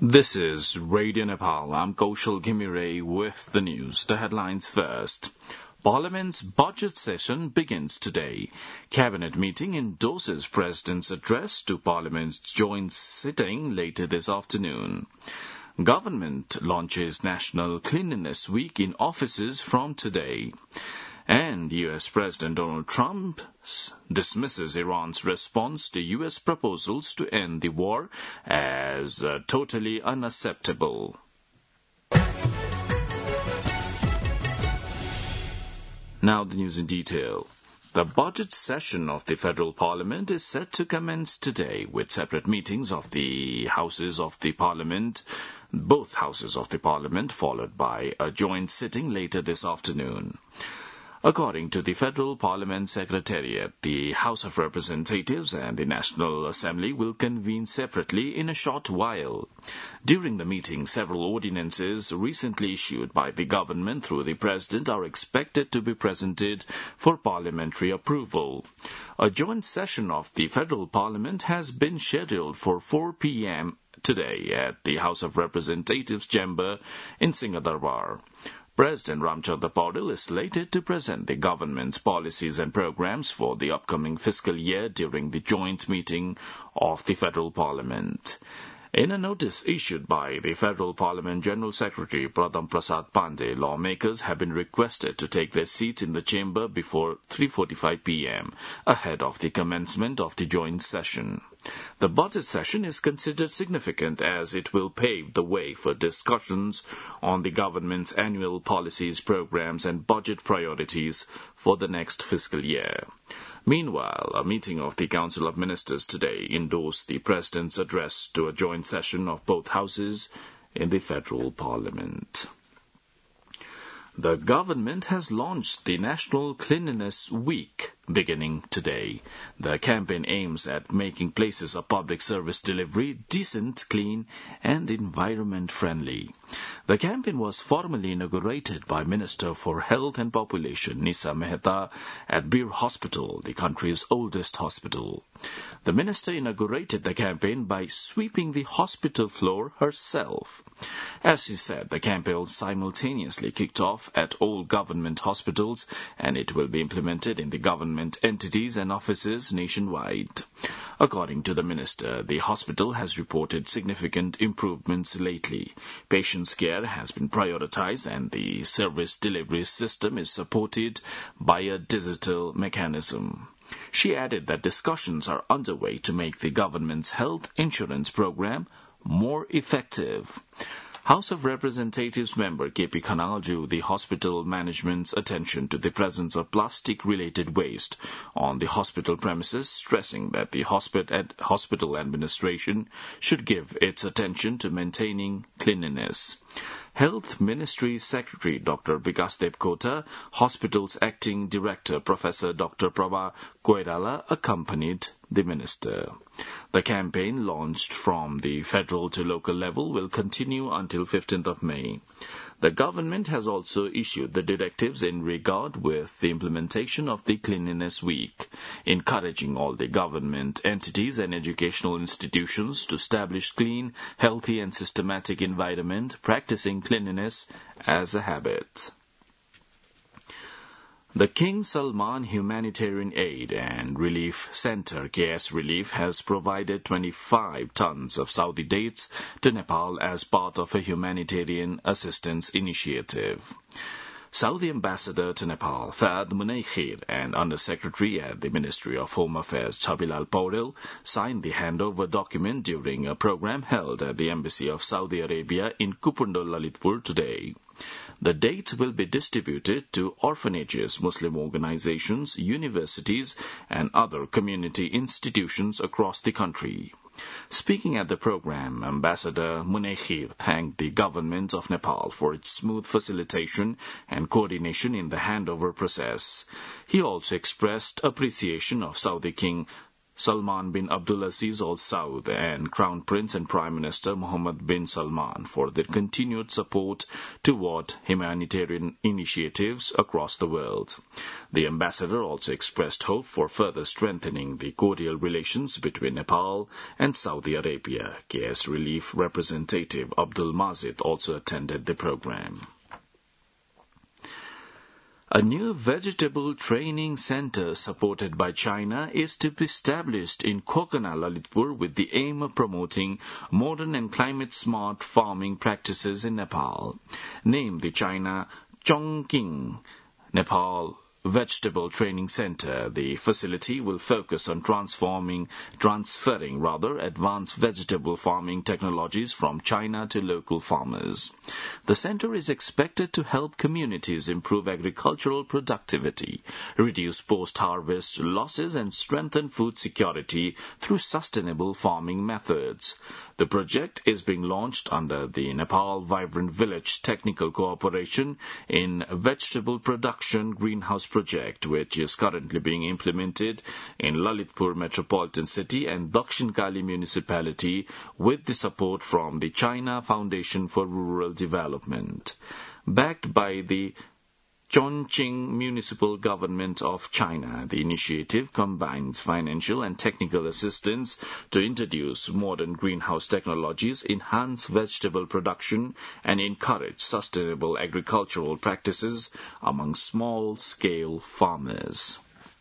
This is Radio Nepal. I'm Kaushal Ghimire with the news. The headlines first. Parliament's budget session begins today. Cabinet meeting endorses President's address to Parliament's joint sitting later this afternoon. Government launches National Cleanliness Week in offices from today. And U.S. President Donald Trump dismisses Iran's response to U.S. proposals to end the war as totally unacceptable. Now the news in detail. The budget session of the Federal Parliament is set to commence today with separate meetings of the Houses of the Parliament, both Houses of the Parliament, followed by a joint sitting later this afternoon. According to the Federal Parliament Secretariat, the House of Representatives and the National Assembly will convene separately in a short while. During the meeting, several ordinances recently issued by the government through the President are expected to be presented for parliamentary approval. A joint session of the Federal Parliament has been scheduled for 4 p.m. today at the House of Representatives chamber in Singadarbar. President Ramchandra Paudel is slated to present the government's policies and programs for the upcoming fiscal year during the joint meeting of the Federal Parliament. In a notice issued by the Federal Parliament General Secretary Pradam Prasad Pandey, lawmakers have been requested to take their seats in the chamber before 3:45 p.m. ahead of the commencement of the joint session. The budget session is considered significant as it will pave the way for discussions on the government's annual policies, programs and budget priorities for the next fiscal year. Meanwhile, a meeting of the Council of Ministers today endorsed the President's address to a joint session of both houses in the Federal Parliament. The government has launched the National Cleanliness Week beginning today. The campaign aims at making places of public service delivery decent, clean, and environment-friendly. The campaign was formally inaugurated by Minister for Health and Population, Nisa Mehta, at Bir Hospital, the country's oldest hospital. The minister inaugurated the campaign by sweeping the hospital floor herself. As she said, the campaign simultaneously kicked off at all government hospitals, and it will be implemented in the government entities and offices nationwide. According to the minister, the hospital has reported significant improvements lately. Patients' care has been prioritized and the service delivery system is supported by a digital mechanism. She added that discussions are underway to make the government's health insurance program more effective. House of Representatives member K.P. Khanal drew the hospital management's attention to the presence of plastic-related waste on the hospital premises, stressing that the hospital administration should give its attention to maintaining cleanliness. Health Ministry Secretary Dr. Bikasdev Kota, hospital's acting director Professor Dr. Prabha Koirala accompanied the minister. The campaign, launched from the federal to local level, will continue until 15th of May. The government has also issued the directives in regard with the implementation of the Cleanliness Week, encouraging all the government entities and educational institutions to establish clean, healthy and systematic environment, practicing cleanliness as a habit. The King Salman Humanitarian Aid and Relief Center, KS Relief, has provided 25 tons of Saudi dates to Nepal as part of a humanitarian assistance initiative. Saudi Ambassador to Nepal, Fahd Munaykhir, and Under-Secretary at the Ministry of Home Affairs, Chabilal Paudel, signed the handover document during a program held at the Embassy of Saudi Arabia in Kupundo, Lalitpur today. The dates will be distributed to orphanages, Muslim organizations, universities, and other community institutions across the country. Speaking at the program, Ambassador Munaykhir thanked the government of Nepal for its smooth facilitation and coordination in the handover process. He also expressed appreciation of Saudi King Salman bin Abdulaziz Al Saud and Crown Prince and Prime Minister Mohammed bin Salman for their continued support toward humanitarian initiatives across the world. The ambassador also expressed hope for further strengthening the cordial relations between Nepal and Saudi Arabia. KS Relief Representative Abdul Mazid also attended the program. A new vegetable training center supported by China is to be established in Kokana, Lalitpur with the aim of promoting modern and climate-smart farming practices in Nepal. Named the China Chongqing Nepal Vegetable Training Center, the facility will focus on transferring advanced vegetable farming technologies from China to local farmers. The center is expected to help communities improve agricultural productivity, reduce post-harvest losses, and strengthen food security through sustainable farming methods. The project is being launched under the Nepal Vibrant Village Technical Cooperation in Vegetable Production Greenhouse Project, which is currently being implemented in Lalitpur Metropolitan City and Dakshin Kali Municipality with the support from the China Foundation for Rural Development. Backed by the Chongqing Municipal Government of China, the initiative combines financial and technical assistance to introduce modern greenhouse technologies, enhance vegetable production, and encourage sustainable agricultural practices among small-scale farmers.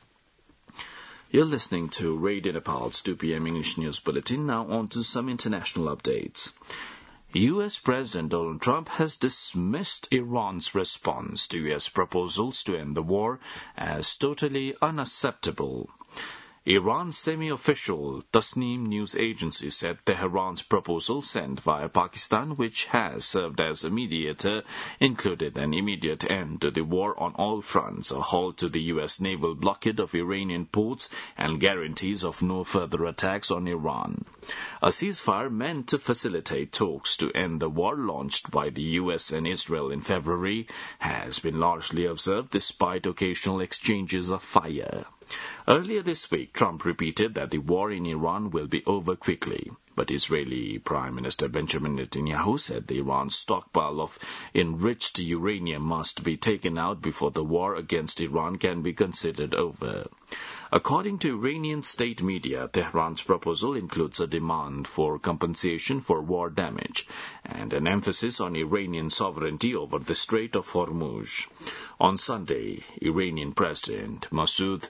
You're listening to Radio Nepal's 2 p.m. English News Bulletin. Now on to some international updates. U.S. President Donald Trump has dismissed Iran's response to U.S. proposals to end the war as totally unacceptable. Iran's semi-official Tasnim news agency said Tehran's proposal sent via Pakistan, which has served as a mediator, included an immediate end to the war on all fronts, a halt to the U.S. naval blockade of Iranian ports, and guarantees of no further attacks on Iran. A ceasefire meant to facilitate talks to end the war launched by the U.S. and Israel in February has been largely observed despite occasional exchanges of fire. Earlier this week, Trump repeated that the war in Iran will be over quickly. But Israeli Prime Minister Benjamin Netanyahu said the Iran stockpile of enriched uranium must be taken out before the war against Iran can be considered over. According to Iranian state media, Tehran's proposal includes a demand for compensation for war damage and an emphasis on Iranian sovereignty over the Strait of Hormuz. On Sunday, Iranian President Masoud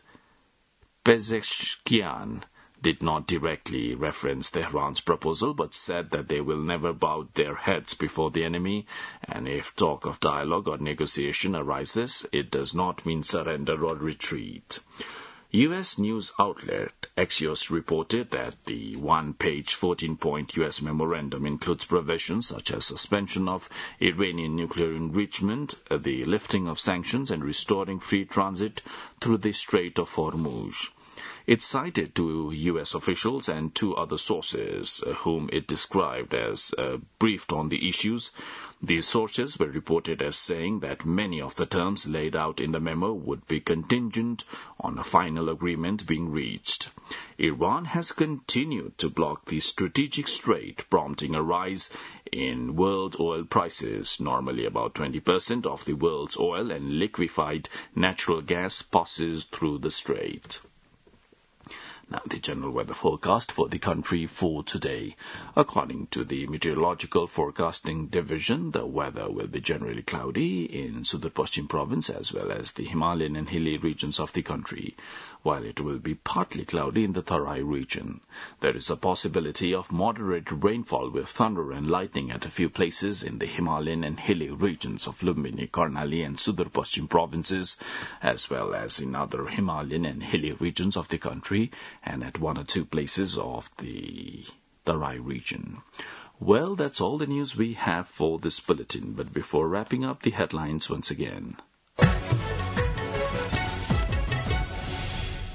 Pezeshkian did not directly reference Tehran's proposal, but said that they will never bow their heads before the enemy, and if talk of dialogue or negotiation arises, it does not mean surrender or retreat. U.S. news outlet Axios reported that the one-page 14-point U.S. memorandum includes provisions such as suspension of Iranian nuclear enrichment, the lifting of sanctions, and restoring free transit through the Strait of Hormuz. It cited two U.S. officials and two other sources, whom it described as briefed on the issues. These sources were reported as saying that many of the terms laid out in the memo would be contingent on a final agreement being reached. Iran has continued to block the strategic strait, prompting a rise in world oil prices. Normally about 20% of the world's oil and liquefied natural gas passes through the strait. Now, the general weather forecast for the country for today. According to the Meteorological Forecasting Division, the weather will be generally cloudy in Sudar-Paschim province as well as the Himalayan and hilly regions of the country, while it will be partly cloudy in the Tarai region. There is a possibility of moderate rainfall with thunder and lightning at a few places in the Himalayan and hilly regions of Lumbini, Karnali and Sudar-Paschim provinces, as well as in other Himalayan and hilly regions of the country, and at one or two places of the Tarai region. Well, that's all the news we have for this bulletin, but before wrapping up, the headlines once again.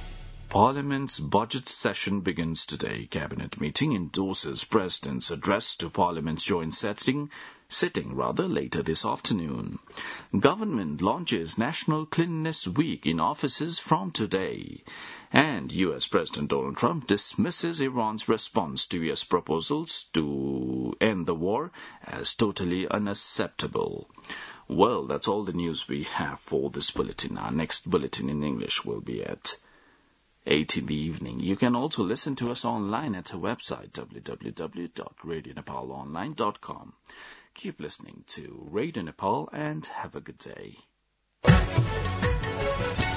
Parliament's budget session begins today. Cabinet meeting endorses President's address to Parliament's joint sitting later this afternoon. Government launches National Cleanliness Week in offices from today. And U.S. President Donald Trump dismisses Iran's response to U.S. proposals to end the war as totally unacceptable. Well, that's all the news we have for this bulletin. Our next bulletin in English will be at 8 in the evening. You can also listen to us online at our website, www.radionepalonline.com. Keep listening to Radio Nepal and have a good day.